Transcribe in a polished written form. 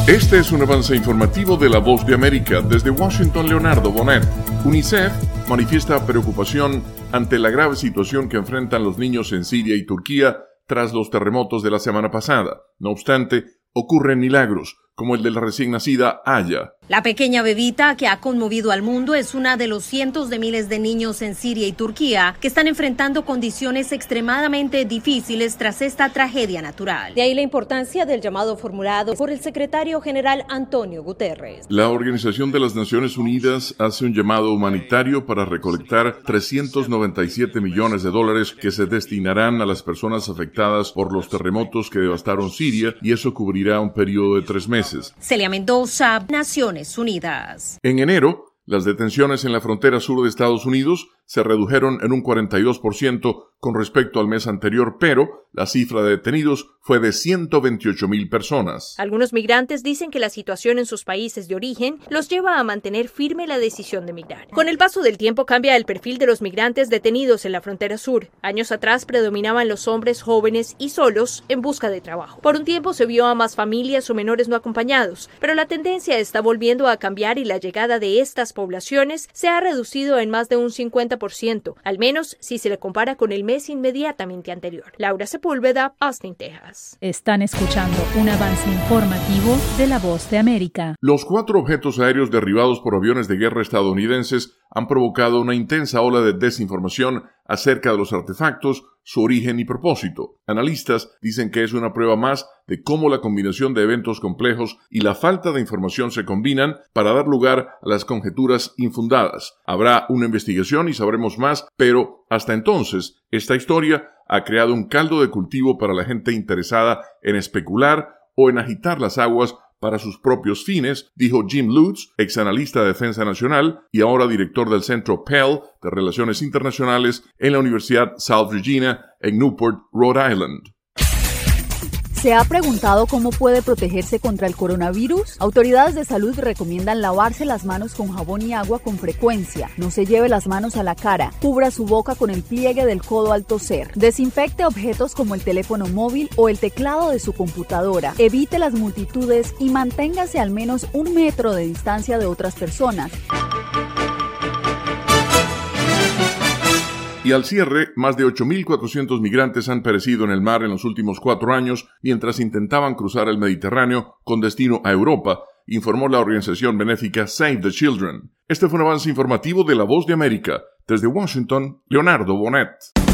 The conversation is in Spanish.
Este es un avance informativo de La Voz de América. Desde Washington, Leonardo Bonet. UNICEF manifiesta preocupación ante la grave situación que enfrentan los niños en Siria y Turquía tras los terremotos de la semana pasada. No obstante, ocurren milagros, como el de la recién nacida Aya. La pequeña bebita que ha conmovido al mundo es una de los cientos de miles de niños en Siria y Turquía que están enfrentando condiciones extremadamente difíciles tras esta tragedia natural. De ahí la importancia del llamado formulado por el secretario general Antonio Guterres. La Organización de las Naciones Unidas hace un llamado humanitario para recolectar $397 millones que se destinarán a las personas afectadas por los terremotos que devastaron Siria, y eso cubrirá un periodo de 3 meses. Celia Mendoza, Naciones Unidas. En enero, las detenciones en la frontera sur de Estados Unidos se redujeron en un 42% con respecto al mes anterior, pero la cifra de detenidos fue de 128,000 personas. Algunos migrantes dicen que la situación en sus países de origen los lleva a mantener firme la decisión de migrar. Con el paso del tiempo cambia el perfil de los migrantes detenidos en la frontera sur. Años atrás predominaban los hombres jóvenes y solos en busca de trabajo. Por un tiempo se vio a más familias o menores no acompañados, pero la tendencia está volviendo a cambiar y la llegada de estas poblaciones se ha reducido en más de un 50%, al menos si se le compara con el mes inmediatamente anterior. Laura Sepúlveda, Austin, Texas. Están escuchando un avance informativo de La Voz de América. Los 4 objetos aéreos derribados por aviones de guerra estadounidenses han provocado una intensa ola de desinformación acerca de los artefactos, su origen y propósito. Analistas dicen que es una prueba más de cómo la combinación de eventos complejos y la falta de información se combinan para dar lugar a las conjeturas infundadas. Habrá una investigación y sabremos más, pero hasta entonces, esta historia ha creado un caldo de cultivo para la gente interesada en especular o en agitar las aguas para sus propios fines, dijo Jim Lutz, exanalista de Defensa Nacional y ahora director del Centro Pell de Relaciones Internacionales en la Universidad South Virginia en Newport, Rhode Island. ¿Se ha preguntado cómo puede protegerse contra el coronavirus? Autoridades de salud recomiendan lavarse las manos con jabón y agua con frecuencia. No se lleve las manos a la cara. Cubra su boca con el pliegue del codo al toser. Desinfecte objetos como el teléfono móvil o el teclado de su computadora. Evite las multitudes y manténgase al menos 1 metro de distancia de otras personas. Y al cierre, más de 8,400 migrantes han perecido en el mar en los últimos 4 años mientras intentaban cruzar el Mediterráneo con destino a Europa, informó la organización benéfica Save the Children. Este fue un avance informativo de La Voz de América. Desde Washington, Leonardo Bonet.